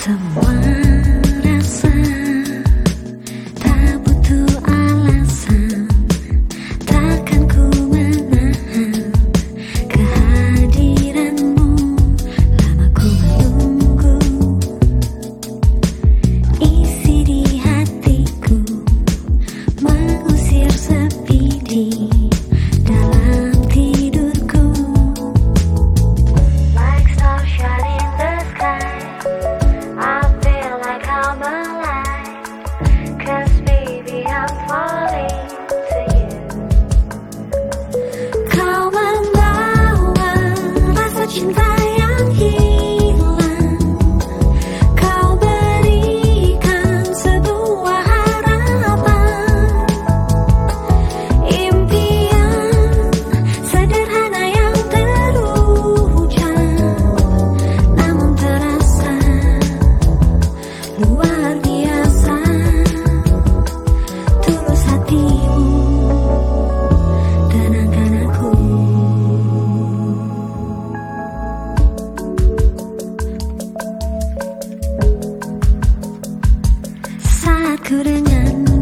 Semua rasa tak butuh alasan, takkan ku menahan kehadiranmu. Lama ku menunggu, isi di hatiku, mengusir sepi di dalam tidurku. Like stars shine in the sky, I feel like I'm alive, 'cause baby I'm falling to you. Kau membawa rasa cinta yang hilang, kau berikan sebuah harapan, impian sederhana yang terucap, namun terasa luar biasa. Tulus hatimu, tenangkan aku. Saat ku denganmu